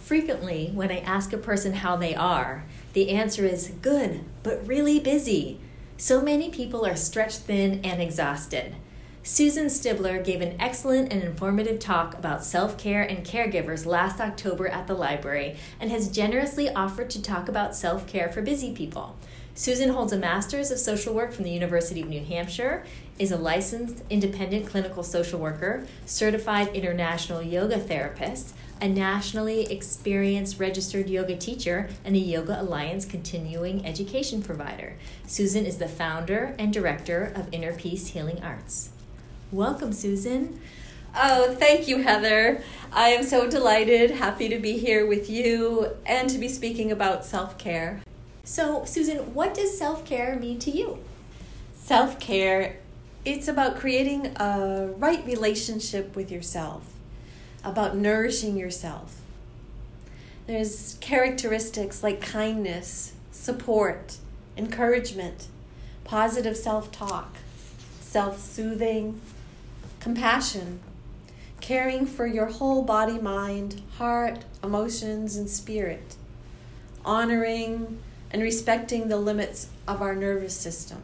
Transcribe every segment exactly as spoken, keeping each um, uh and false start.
Frequently, when I ask a person how they are, the answer is good, but really busy. So many people are stretched thin and exhausted. Susan Stibler gave an excellent and informative talk about self-care and caregivers last October at the library and has generously offered to talk about self-care for busy people. Susan holds a Master's of Social Work from the University of New Hampshire, is a licensed independent clinical social worker, certified international yoga therapist, a nationally experienced registered yoga teacher, and a Yoga Alliance continuing education provider. Susan is the founder and director of Inner Peace Healing Arts. Welcome, Susan. Oh, thank you, Heather. I am so delighted, happy to be here with you and to be speaking about self-care. So, Susan, what does self-care mean to you? Self-care, it's about creating a right relationship with yourself, about nourishing yourself. There's characteristics like kindness, support, encouragement, positive self-talk, self-soothing, compassion, caring for your whole body, mind, heart, emotions, and spirit, honoring and respecting the limits of our nervous system.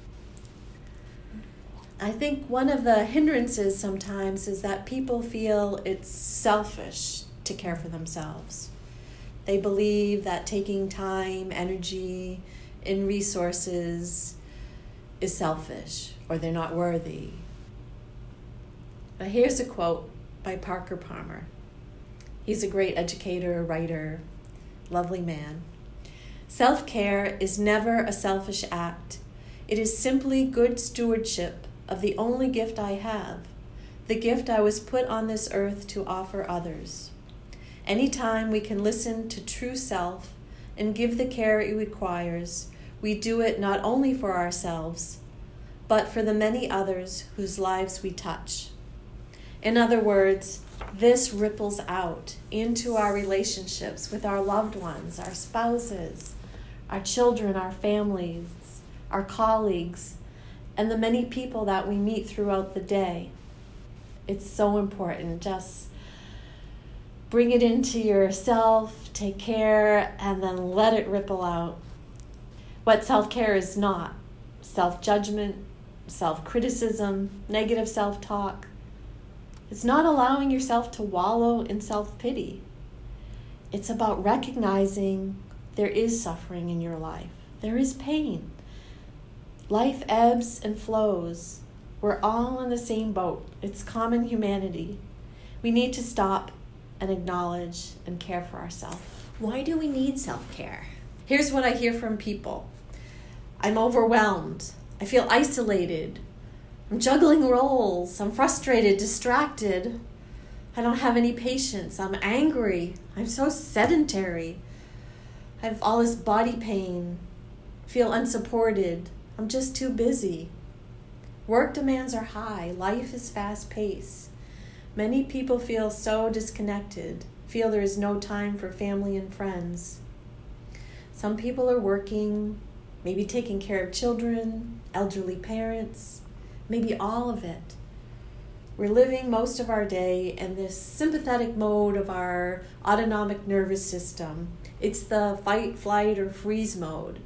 I think one of the hindrances sometimes is that people feel it's selfish to care for themselves. They believe that taking time, energy, and resources is selfish, or they're not worthy. But here's a quote by Parker Palmer. He's a great educator, writer, lovely man. Self-care is never a selfish act. It is simply good stewardship of the only gift I have, the gift I was put on this earth to offer others. Anytime we can listen to true self and give the care it requires, we do it not only for ourselves, but for the many others whose lives we touch. In other words, this ripples out into our relationships with our loved ones, our spouses, our children, our families, our colleagues, and the many people that we meet throughout the day. It's so important. Just bring it into yourself, take care, and then let it ripple out. What self-care is not: self-judgment, self-criticism, negative self-talk. It's not allowing yourself to wallow in self-pity. It's about recognizing there is suffering in your life. There is pain. Life ebbs and flows. We're all in the same boat. It's common humanity. We need to stop and acknowledge and care for ourselves. Why do we need self-care? Here's what I hear from people. I'm overwhelmed. I feel isolated. I'm juggling roles. I'm frustrated, distracted. I don't have any patience. I'm angry. I'm so sedentary. I have all this body pain. Feel unsupported. I'm just too busy. Work demands are high. Life is fast-paced. Many people feel so disconnected, feel there is no time for family and friends. Some people are working, maybe taking care of children, elderly parents, maybe all of it. We're living most of our day in this sympathetic mode of our autonomic nervous system. It's the fight, flight, or freeze mode.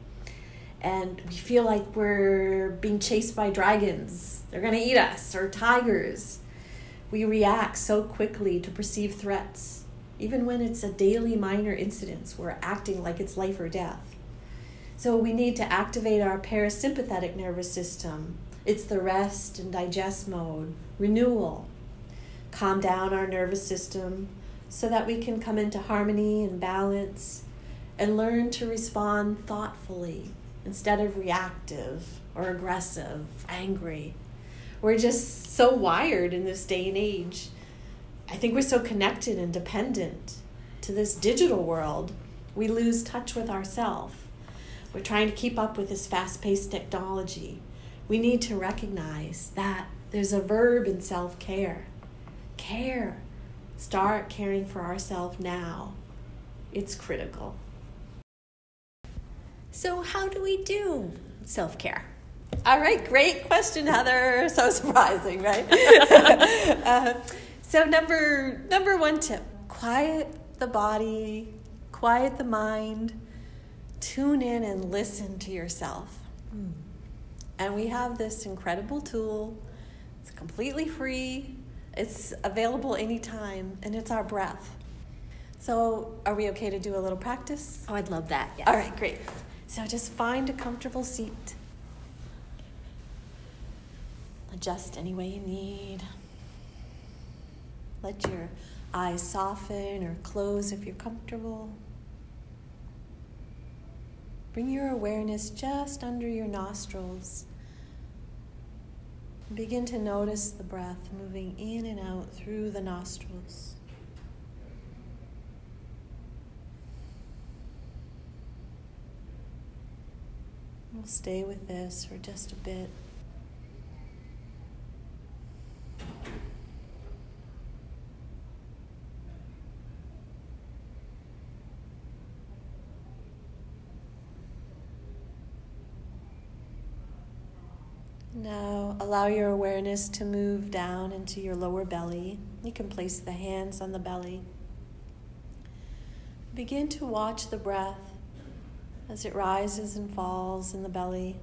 And we feel like we're being chased by dragons. They're going to eat us, or tigers. We react so quickly to perceived threats. Even when it's a daily minor incident, we're acting like it's life or death. So we need to activate our parasympathetic nervous system. It's the rest and digest mode, renewal. Calm down our nervous system so that we can come into harmony and balance and learn to respond thoughtfully instead of reactive or aggressive, angry. We're just so wired in this day and age. I think we're so connected and dependent to this digital world, we lose touch with ourselves. We're trying to keep up with this fast-paced technology. We need to recognize that there's a verb in self-care. Care. Start caring for ourselves now. It's critical. So how do we do self-care? All right, great question, Heather. So surprising, right? uh, so number number one tip, quiet the body, quiet the mind, tune in and listen to yourself. Mm. And we have this incredible tool. It's completely free. It's available anytime, and it's our breath. So are we okay to do a little practice? Oh, I'd love that, yes. All right, great. So just find a comfortable seat. Adjust any way you need. Let your eyes soften or close if you're comfortable. Bring your awareness just under your nostrils. Begin to notice the breath moving in and out through the nostrils. We'll stay with this for just a bit. Now allow your awareness to move down into your lower belly. You can place the hands on the belly. Begin to watch the breath as it rises and falls in the belly.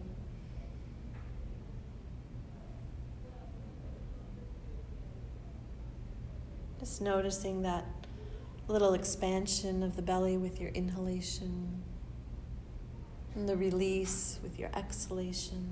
Just noticing that little expansion of the belly with your inhalation and the release with your exhalation.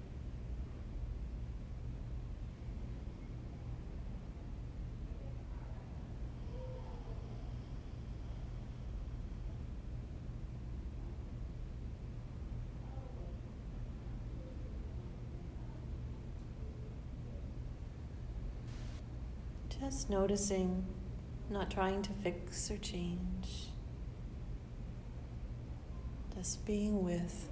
Just noticing, not trying to fix or change. Just being with.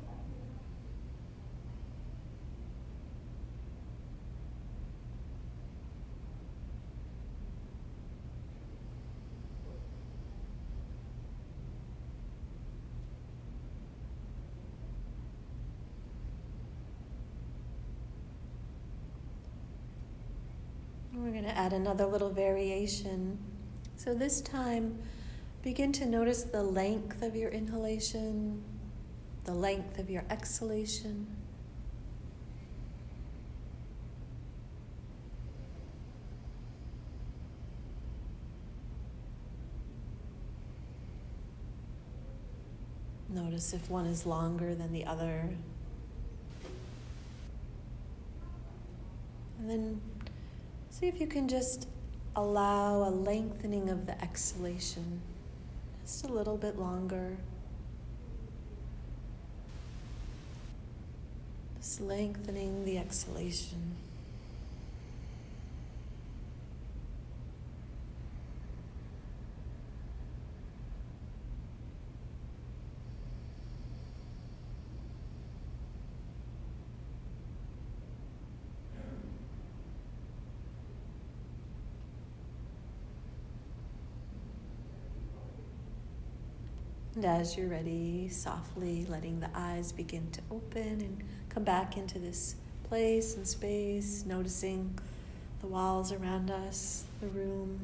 We're going to add another little variation. So this time, begin to notice the length of your inhalation, the length of your exhalation. Notice if one is longer than the other. And then see if you can just allow a lengthening of the exhalation, just a little bit longer. Just lengthening the exhalation. And as you're ready, softly letting the eyes begin to open and come back into this place and space, noticing the walls around us, the room.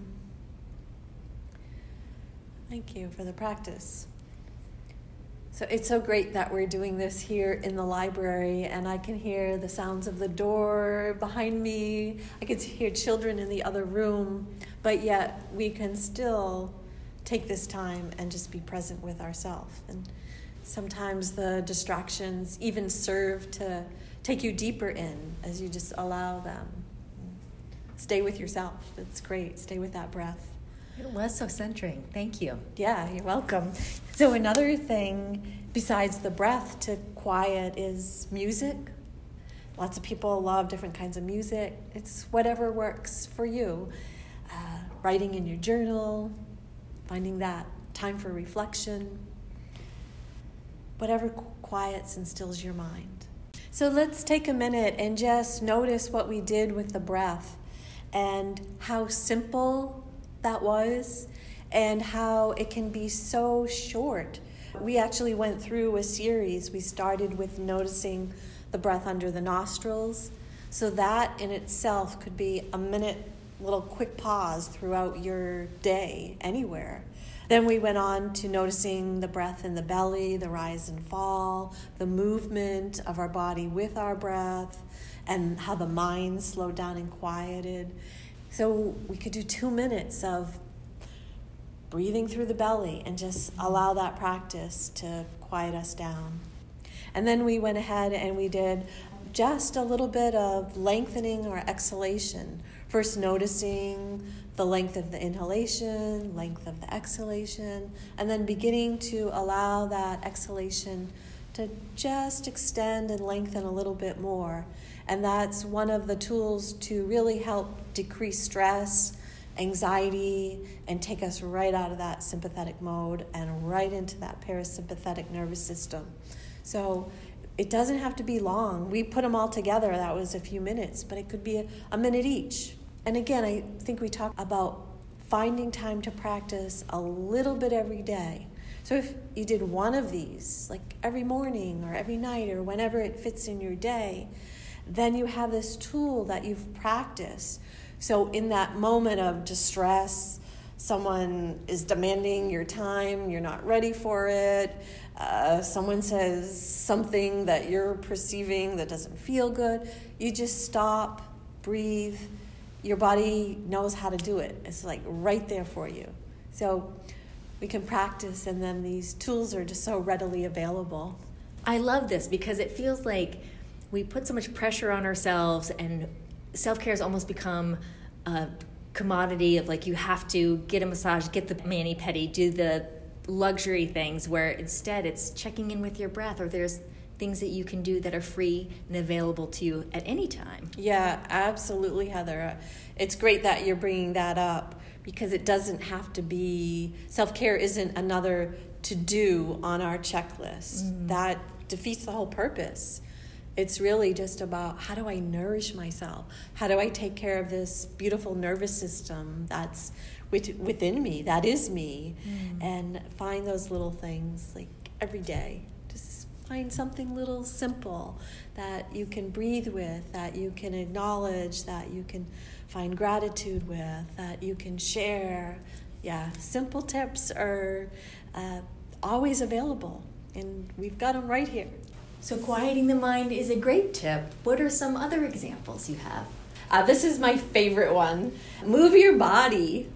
Thank you for the practice. So it's so great that we're doing this here in the library, and I can hear the sounds of the door behind me. I can hear children in the other room, but yet we can still take this time and just be present with ourselves. And sometimes the distractions even serve to take you deeper in as you just allow them. Stay with yourself. That's great. Stay with that breath. It was so centering. Thank you. Yeah, you're welcome. So another thing besides the breath to quiet is music. Lots of people love different kinds of music. It's whatever works for you. Uh, writing in your journal, finding that time for reflection, whatever quiets and stills your mind. So let's take a minute and just notice what we did with the breath and how simple that was and how it can be so short. We actually went through a series. We started with noticing the breath under the nostrils. So that in itself could be a minute little quick pause throughout your day, anywhere. Then we went on to noticing the breath in the belly, the rise and fall, the movement of our body with our breath, and how the mind slowed down and quieted. So we could do two minutes of breathing through the belly and just allow that practice to quiet us down. And then we went ahead and we did just a little bit of lengthening our exhalation. First noticing the length of the inhalation, length of the exhalation, and then beginning to allow that exhalation to just extend and lengthen a little bit more. And that's one of the tools to really help decrease stress, anxiety, and take us right out of that sympathetic mode and right into that parasympathetic nervous system. So it doesn't have to be long. We put them all together. That was a few minutes, but it could be a, a minute each. And again, I think we talked about finding time to practice a little bit every day. So if you did one of these, like every morning or every night or whenever it fits in your day, then you have this tool that you've practiced. So in that moment of distress, someone is demanding your time, you're not ready for it, uh, someone says something that you're perceiving that doesn't feel good, you just stop, breathe. Your body knows how to do it. It's like right there for you. So we can practice, and then these tools are just so readily available. I love this because it feels like we put so much pressure on ourselves, and self-care has almost become a commodity of like you have to get a massage, get the mani-pedi, do the luxury things, where instead it's checking in with your breath, or there's things that you can do that are free and available to you at any time. Yeah, absolutely, Heather. It's great that you're bringing that up because it doesn't have to be, self-care isn't another to-do on our checklist. Mm. That defeats the whole purpose. It's really just about how do I nourish myself? How do I take care of this beautiful nervous system that's within me, that is me, mm. and find those little things like every day. Just find something little simple that you can breathe with, that you can acknowledge, that you can find gratitude with, that you can share. Yeah, simple tips are uh, always available, and we've got them right here. So quieting the mind is a great tip. What are some other examples you have? Uh, this is my favorite one. Move your body.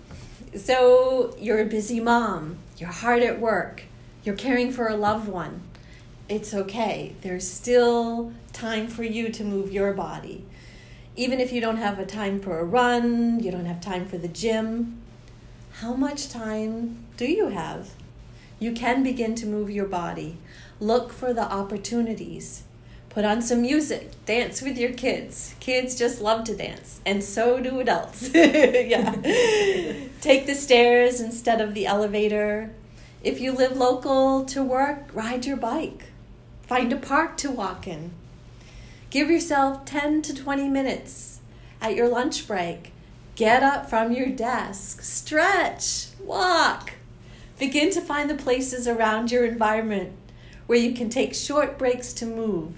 So you're a busy mom. You're hard at work. You're caring for a loved one. It's okay. There's still time for you to move your body. Even if you don't have a time for a run, you don't have time for the gym, how much time do you have? You can begin to move your body. Look for the opportunities. Put on some music. Dance with your kids. Kids just love to dance, and so do adults. Yeah. Take the stairs instead of the elevator. If you live local to work, ride your bike. Find a park to walk in. Give yourself ten to twenty minutes at your lunch break. Get up from your desk. Stretch. Walk. Begin to find the places around your environment where you can take short breaks to move.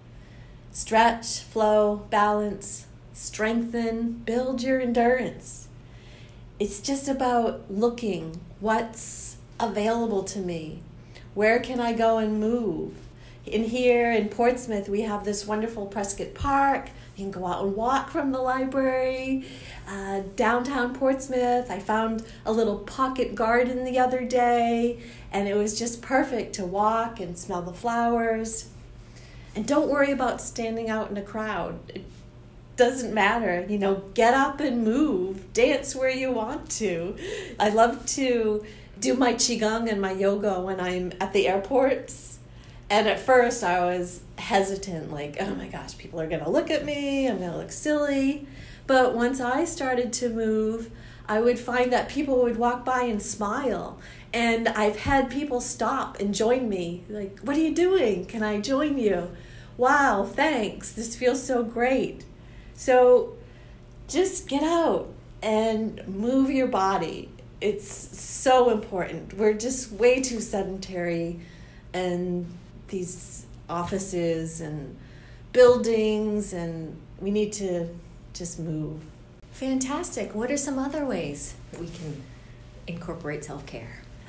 Stretch, flow, balance, strengthen, build your endurance. It's just about looking what's available to me. Where can I go and move? In here in Portsmouth, we have this wonderful Prescott Park. You can go out and walk from the library. Uh, downtown Portsmouth, I found a little pocket garden the other day, and it was just perfect to walk and smell the flowers. And don't worry about standing out in a crowd. It doesn't matter. You know, get up and move. Dance where you want to. I love to do my Qigong and my yoga when I'm at the airports. And at first I was hesitant, like, oh my gosh, people are going to look at me. I'm going to look silly. But once I started to move, I would find that people would walk by and smile. And I've had people stop and join me. Like, what are you doing? Can I join you? Wow, thanks. This feels so great. So just get out and move your body. It's so important. We're just way too sedentary, and these offices and buildings, and we need to just move. Fantastic. What are some other ways that we can incorporate self-care?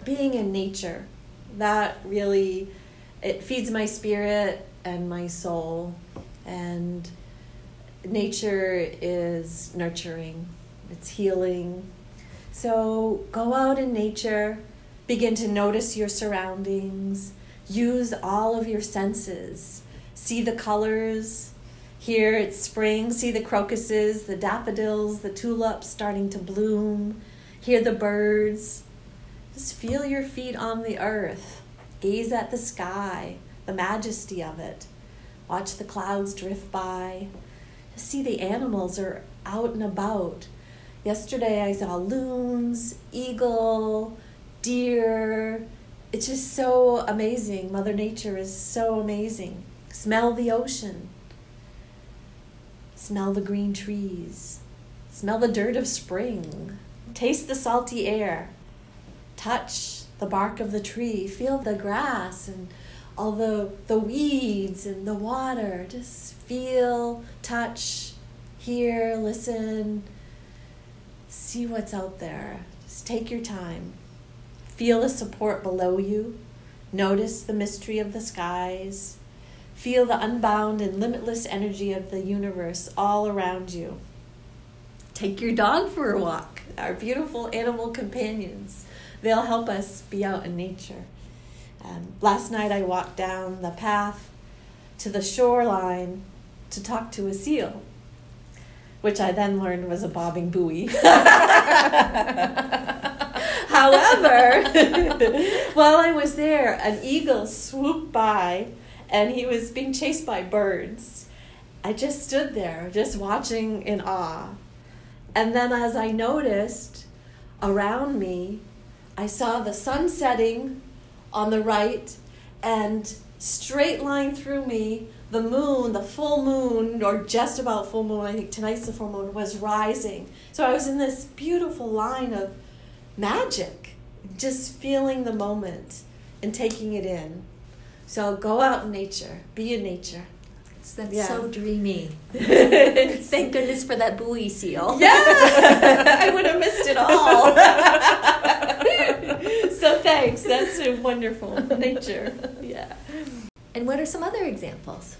being in nature, that really, it feeds my spirit and my soul. And nature is nurturing, it's healing. So go out in nature, begin to notice your surroundings, use all of your senses, see the colors. Here it's spring, see the crocuses, the daffodils, the tulips starting to bloom, hear the birds. Just feel your feet on the earth, gaze at the sky, the majesty of it. Watch the clouds drift by. Just see the animals are out and about. Yesterday I saw loons, eagle, deer. It's just so amazing. Mother Nature is so amazing. Smell the ocean. Smell the green trees. Smell the dirt of spring. Taste the salty air. Touch the bark of the tree. Feel the grass and all the, the weeds and the water. Just feel, touch, hear, listen. See what's out there. Just take your time. Feel the support below you. Notice the mystery of the skies. Feel the unbound and limitless energy of the universe all around you. Take your dog for a walk. Our beautiful animal companions. They'll help us be out in nature. Um, last night I walked down the path to the shoreline to talk to a seal, which I then learned was a bobbing buoy. However, while I was there, an eagle swooped by and he was being chased by birds. I just stood there, just watching in awe. And then as I noticed around me, I saw the sun setting on the right and straight line through me, the moon, the full moon, or just about full moon, I think tonight's the full moon, was rising. So I was in this beautiful line of magic, just feeling the moment and taking it in. So go out in nature, be in nature. That's Yeah. so dreamy. Thank goodness for that buoy seal. Yeah, I would have missed it all. So thanks, that's a wonderful nature. Yeah. And what are some other examples?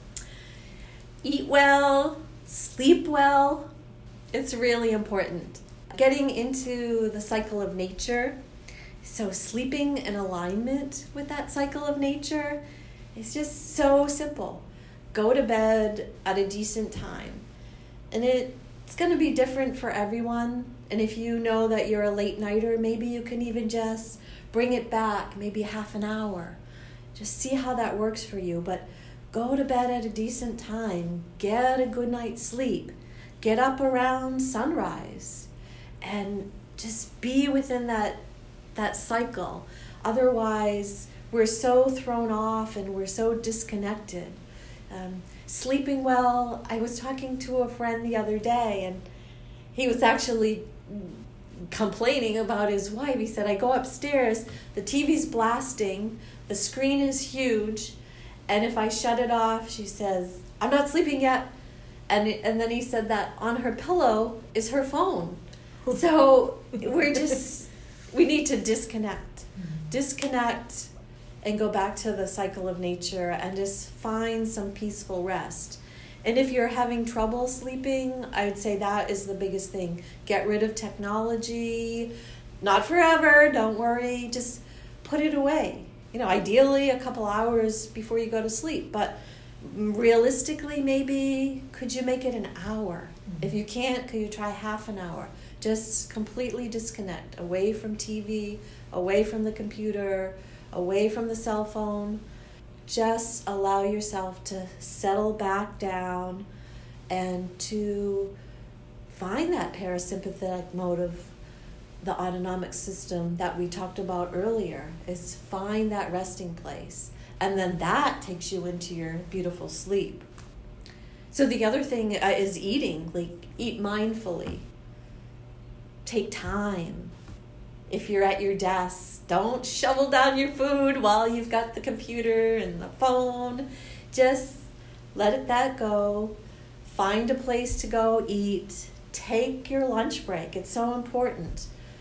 Eat well, sleep well. It's really important. Getting into the cycle of nature, so sleeping in alignment with that cycle of nature is just so simple. Go to bed at a decent time. And it, it's going to be different for everyone. And if you know that you're a late nighter, maybe you can even just bring it back, maybe half an hour. Just see how that works for you. But go to bed at a decent time. Get a good night's sleep. Get up around sunrise. And just be within that, that cycle. Otherwise, we're so thrown off and we're so disconnected. Um, sleeping well, I was talking to a friend the other day and he was actually complaining about his wife. He said, I go upstairs, the T V's blasting, the screen is huge, and if I shut it off, she says, I'm not sleeping yet. And, and then he said that on her pillow is her phone. So we're just, we need to disconnect. Disconnect and go back to the cycle of nature and just find some peaceful rest. And if you're having trouble sleeping, I would say that is the biggest thing. Get rid of technology. Not forever, don't worry. Just put it away. You know, ideally a couple hours before you go to sleep. But realistically, maybe, could you make it an hour? Mm-hmm. If you can't, could you try half an hour? Just completely disconnect. Away from T V, away from the computer, away from the cell phone. Just allow yourself to settle back down and to find that parasympathetic mode of the autonomic system that we talked about earlier, is find that resting place. And then that takes you into your beautiful sleep. So the other thing is eating, like eat mindfully. Take time. If you're at your desk, don't shovel down your food while you've got the computer and the phone. Just let it that go. Find a place to go eat. Take your lunch break. It's so important.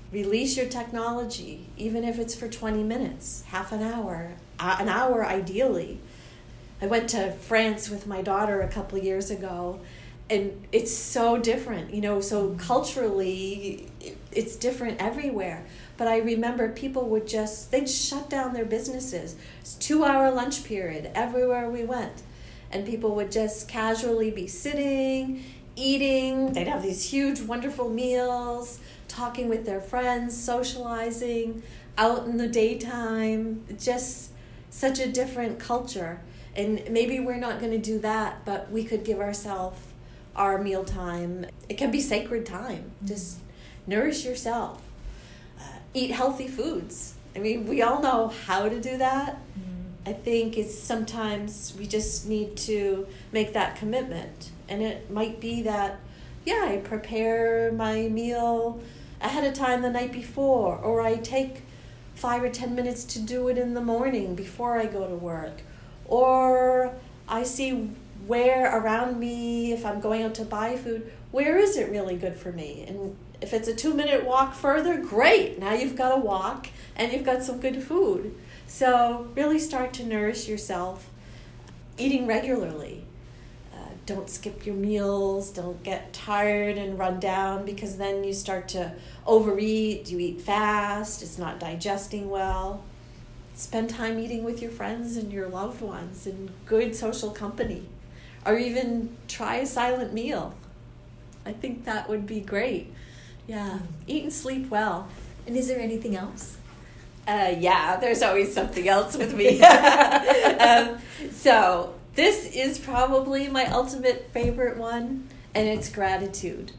Release your technology, even if it's for twenty minutes, half an hour, uh, an hour ideally. I went to France with my daughter a couple of years ago, and it's so different, you know, so culturally it's different everywhere. But I remember people would just, they'd shut down their businesses. It's two hour lunch period everywhere we went. And people would just casually be sitting, eating. They'd have these huge, wonderful meals, talking with their friends, socializing, out in the daytime. Just such a different culture. And maybe we're not going to do that, but we could give ourselves our meal time. It can be sacred time. Just nourish yourself. Uh, eat healthy foods. I mean, we all know how to do that. Mm-hmm. I think it's sometimes we just need to make that commitment. And it might be that, yeah, I prepare my meal ahead of time the night before, or I take five or ten minutes to do it in the morning before I go to work. Or I see where around me, if I'm going out to buy food, where is it really good for me? And if it's a two-minute walk further, great. Now you've got a walk and you've got some good food. So really start to nourish yourself, eating regularly. Uh, don't skip your meals. Don't get tired and run down, because then you start to overeat. You eat fast. It's not digesting well. Spend time eating with your friends and your loved ones in good social company. Or even try a silent meal. I think that would be great. Yeah, eat and sleep well. And is there anything else? Uh, yeah, there's always something else with me. um, so this is probably my ultimate favorite one, and it's gratitude.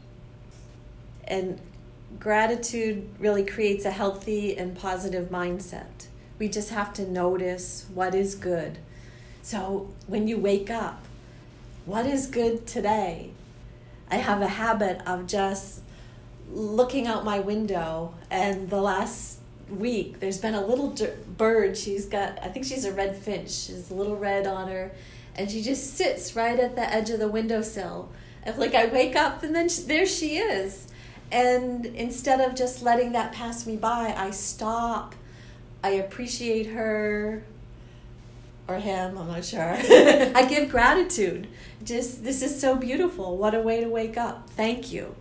And gratitude really creates a healthy and positive mindset. We just have to notice what is good. So when you wake up, what is good today? I have a habit of just looking out my window, and the last week there's been a little d- bird. She's got, I think she's a red finch. She's a little red on her, and she just sits right at the edge of the windowsill. And like I wake up, and then she, there she is. And instead of just letting that pass me by, I stop. I appreciate her. Or him, I'm not sure. I give gratitude. Just, this is so beautiful. What a way to wake up. Thank you.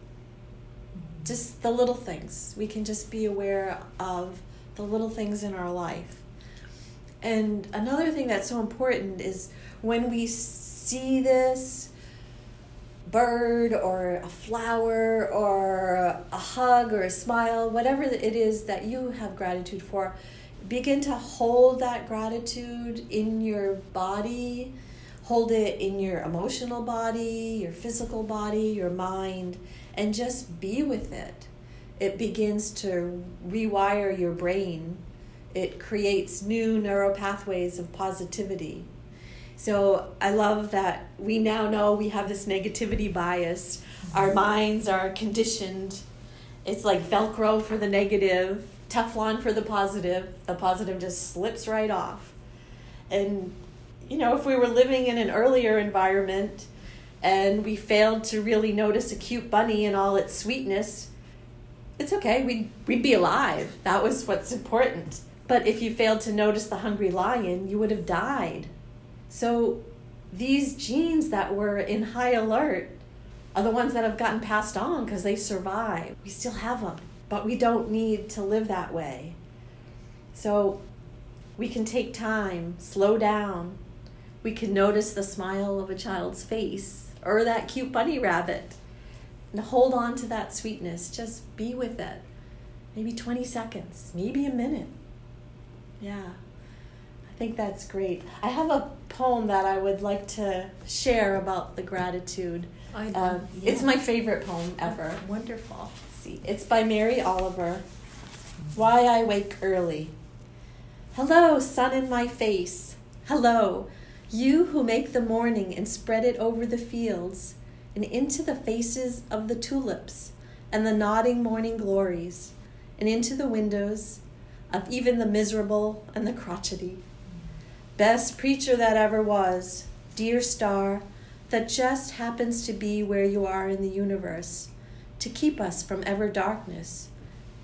Just the little things. We can just be aware of the little things in our life. And another thing that's so important is when we see this bird or a flower or a hug or a smile, whatever it is that you have gratitude for, begin to hold that gratitude in your body, hold it in your emotional body, your physical body, your mind, and just be with it. It begins to rewire your brain. It creates new neural pathways of positivity. So I love that we now know we have this negativity bias. Our minds are conditioned. It's like Velcro for the negative, Teflon for the positive. The positive just slips right off. And, you know, if we were living in an earlier environment and we failed to really notice a cute bunny and all its sweetness, it's okay. We'd, we'd be alive. That was what's important. But if you failed to notice the hungry lion, you would have died. So these genes that were in high alert are the ones that have gotten passed on because they survived. We still have them. But we don't need to live that way. So we can take time, slow down. We can notice the smile of a child's face or that cute bunny rabbit and hold on to that sweetness. Just be with it. Maybe twenty seconds, maybe a minute. Yeah, I think that's great. I have a poem that I would like to share about the gratitude. I, um, yeah. It's my favorite poem ever. Wonderful. It's by Mary Oliver. Why I Wake Early. Hello, sun in my face. Hello, you who make the morning and spread it over the fields and into the faces of the tulips and the nodding morning glories and into the windows of even the miserable and the crotchety. Best preacher that ever was, dear star, that just happens to be where you are in the universe, to keep us from ever darkness,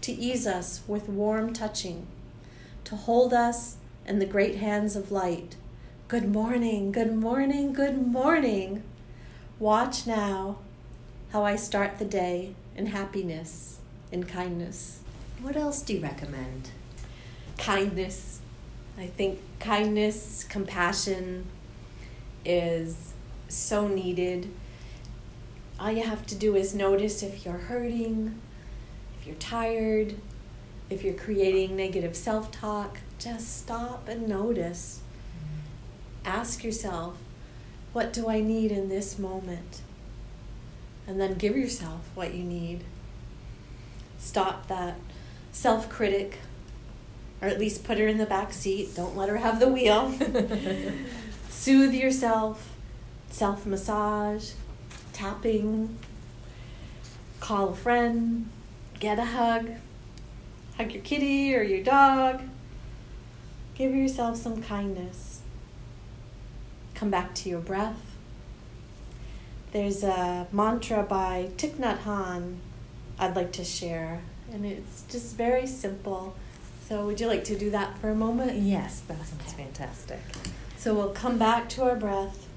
to ease us with warm touching, to hold us in the great hands of light. Good morning, good morning, good morning. Watch now how I start the day in happiness, in kindness. What else do you recommend? Kindness. I think kindness, compassion is so needed. All you have to do is notice if you're hurting, if you're tired, if you're creating negative self-talk. Just stop and notice. Ask yourself, what do I need in this moment? And then give yourself what you need. Stop that self-critic, or at least put her in the back seat. Don't let her have the wheel. Soothe yourself, self-massage, tapping, call a friend, get a hug, hug your kitty or your dog. Give yourself some kindness. Come back to your breath. There's a mantra by Thich Nhat Hanh I'd like to share, and it's just very simple. So would you like to do that for a moment? Yes, that sounds fantastic. So we'll come back to our breath,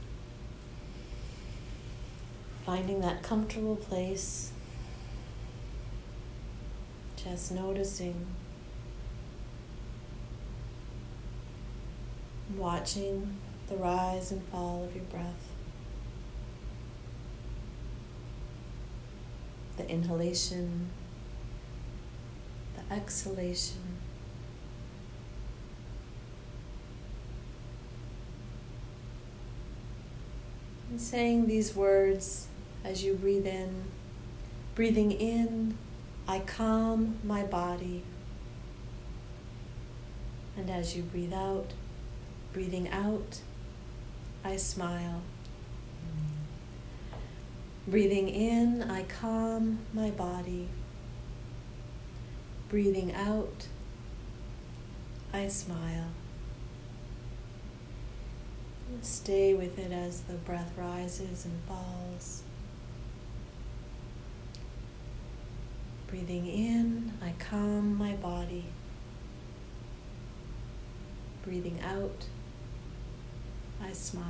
finding that comfortable place, just noticing, watching the rise and fall of your breath, the inhalation, the exhalation. And saying these words as you breathe in. Breathing in, I calm my body. And as you breathe out, breathing out, I smile. Breathing in, I calm my body. Breathing out, I smile. Stay with it as the breath rises and falls. Breathing in, I calm my body. Breathing out, I smile.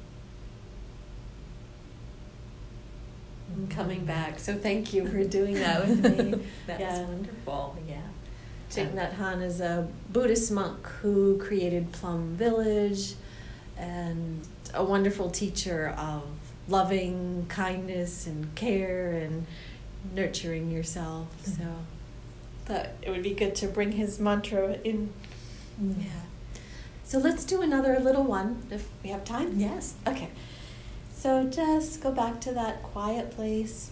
And coming back. So thank you for doing that with me. That Yeah. was wonderful, yeah. Thich Nhat Hanh is a Buddhist monk who created Plum Village, and a wonderful teacher of loving kindness and care and nurturing yourself. Mm-hmm. So thought it would be good to bring his mantra in. Mm-hmm. Yeah. So let's do another little one if we have time. Yes. Okay. So just go back to that quiet place.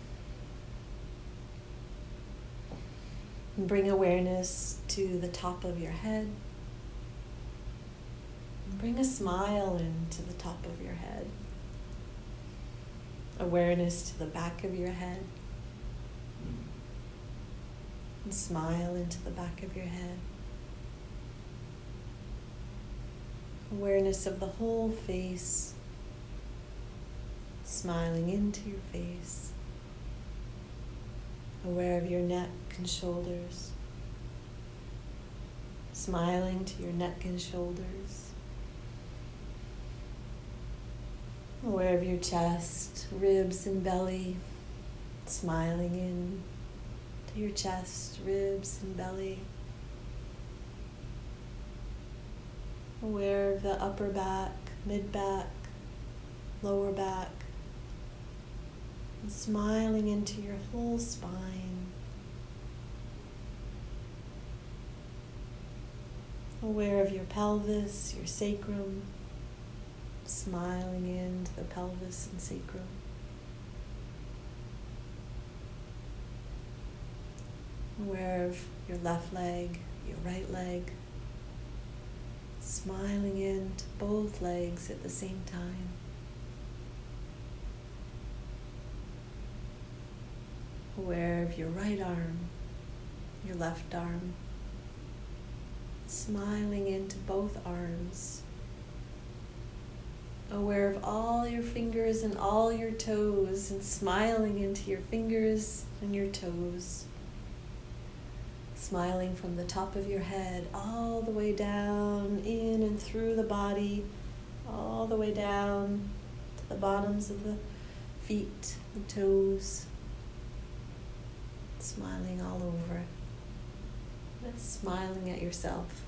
And bring awareness to the top of your head. And bring a smile into the top of your head. Awareness to the back of your head. And smile into the back of your head. Awareness of the whole face. Smiling into your face. Aware of your neck and shoulders. Smiling to your neck and shoulders. Aware of your chest, ribs, and belly. Smiling in to your chest, ribs, and belly. Aware of the upper back, mid back, lower back. And smiling into your whole spine. Aware of your pelvis, your sacrum. Smiling into the pelvis and sacrum. Aware of your left leg, your right leg. Smiling into both legs at the same time. Aware of your right arm, your left arm. Smiling into both arms. Aware of all your fingers and all your toes, and smiling into your fingers and your toes. Smiling from the top of your head all the way down, in and through the body, all the way down to the bottoms of the feet, the toes. Smiling all over. Just smiling at yourself.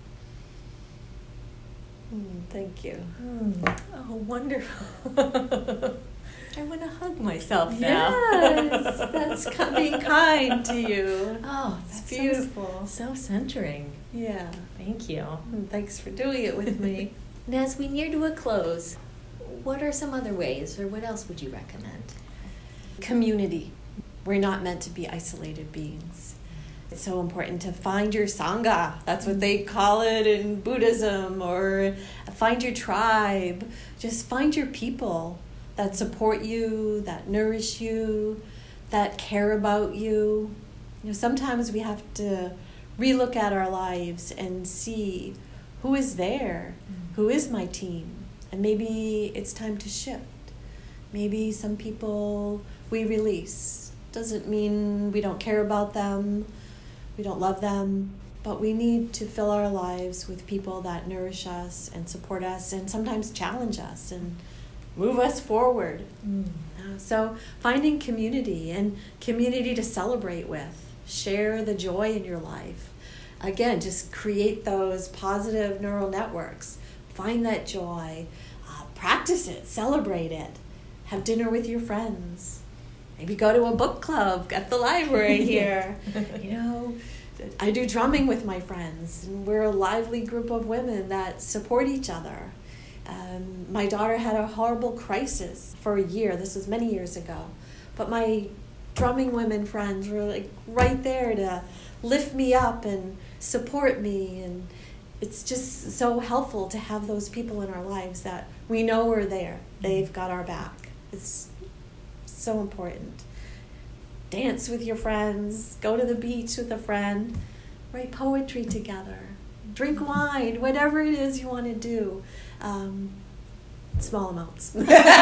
Mm, thank you. Mm. Oh, wonderful. I want to hug myself now. Yes, that's ki- being kind to you. Oh, It's that's beautiful. So, so centering. Yeah. Thank you. Mm, thanks for doing it with me. And as we near to a close, what are some other ways, or what else would you recommend? Community. We're not meant to be isolated beings. It's so important to find your Sangha. That's what they call it in Buddhism. Or find your tribe. Just find your people that support you, that nourish you, that care about you. You know, sometimes we have to relook at our lives and see who is there, mm. who is my team, and maybe it's time to shift. Maybe some people we release. Doesn't mean we don't care about them, we don't love them, but we need to fill our lives with people that nourish us and support us and sometimes challenge us and move us forward. Mm. Uh, so finding community and community to celebrate with. Share the joy in your life. Again, just create those positive neural networks. Find that joy. Uh, practice it. Celebrate it. Have dinner with your friends. Maybe go to a book club at the library here. You know, I do drumming with my friends. And we're a lively group of women that support each other. Um, my daughter had a horrible crisis for a year. This was many years ago. But my drumming women friends were like right there to lift me up and support me. And it's just so helpful to have those people in our lives that we know are there. They've got our back. It's so important. Dance with your friends. Go to the beach with a friend. Write poetry together. Drink wine. Whatever it is you want to do. Um, small amounts.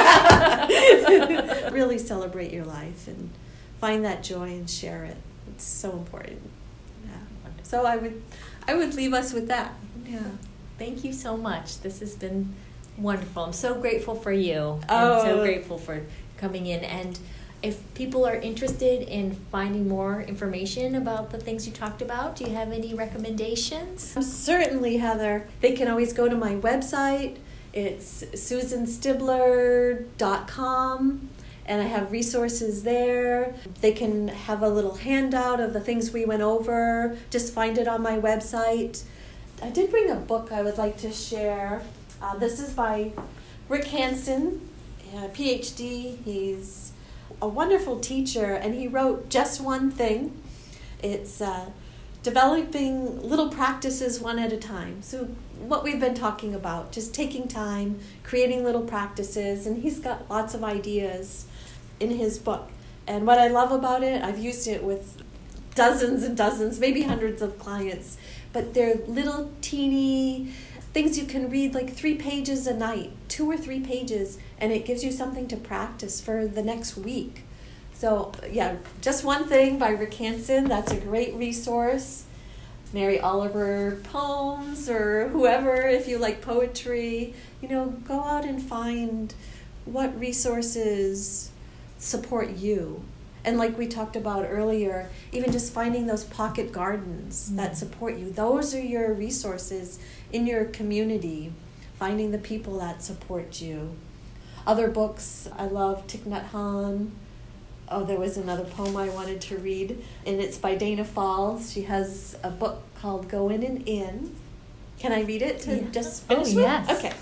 Really celebrate your life and find that joy and share it. It's so important. Yeah. So I would, I would leave us with that. Yeah. Thank you so much. This has been wonderful. I'm so grateful for you. Oh. I'm so grateful for coming in. And if people are interested in finding more information about the things you talked about, do you have any recommendations? Certainly, Heather. They can always go to my website. It's susan stibler dot com, and I have resources there. They can have a little handout of the things we went over. Just find it on my website. I did bring a book I would like to share. Uh, this is by Rick Hansen, a P H D. He's a wonderful teacher, and he wrote Just One Thing. It's uh, developing little practices one at a time. So what we've been talking about, just taking time, creating little practices, and he's got lots of ideas in his book. And what I love about it, I've used it with dozens and dozens, maybe hundreds of clients, but they're little teeny things you can read, like three pages a night, two or three pages, and it gives you something to practice for the next week. So yeah, Just One Thing by Rick Hansen, that's a great resource. Mary Oliver poems, or whoever, if you like poetry, you know, go out and find what resources support you. And like we talked about earlier, even just finding those pocket gardens mm-hmm. that support you. Those are your resources in your community, finding the people that support you. Other books, I love Thich Nhat Hanh. Oh, there was another poem I wanted to read, and it's by Dana Falls. She has a book called Go In and In. Can I read it to yeah. just finish oh, with? Yes. Okay.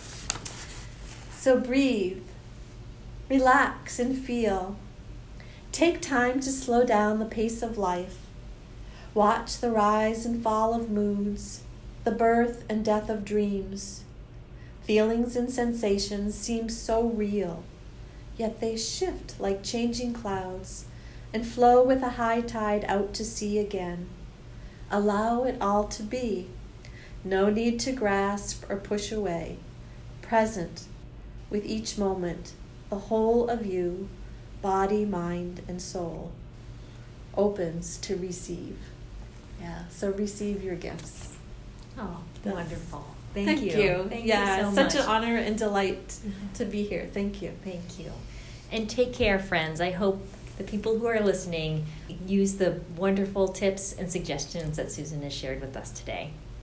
So breathe, relax and feel. Take time to slow down the pace of life. Watch the rise and fall of moods, the birth and death of dreams. Feelings and sensations seem so real, yet they shift like changing clouds and flow with a high tide out to sea again. Allow it all to be. No need to grasp or push away. Present with each moment, the whole of you, body, mind, and soul, opens to receive. Yeah, so receive your gifts. Oh, wonderful. Thank, Thank you. you. Thank yeah, you so such much. an honor and delight to be here. Thank you. Thank you. And take care, friends. I hope the people who are listening use the wonderful tips and suggestions that Susan has shared with us today.